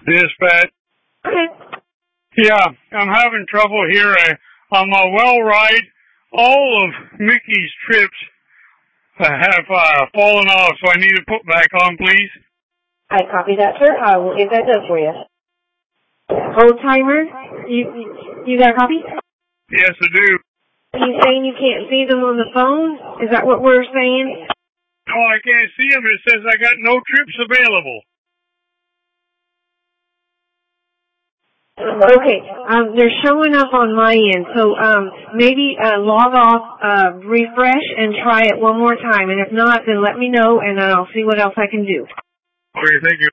Dispatch. Okay. Yeah, I'm having trouble here. On my well ride, all of Mickey's trips have fallen off, so I need to put back on, please. I copy that, sir. I will get that done for you. Old timer, you got a copy? Yes, I do. You saying you can't see them on the phone? Is that what we're saying? No, I can't see them. It says I got no trips available. Okay, they're showing up on my end, so maybe log off, refresh, and try it one more time. And if not, then let me know, and I'll see what else I can do. Okay, thank you.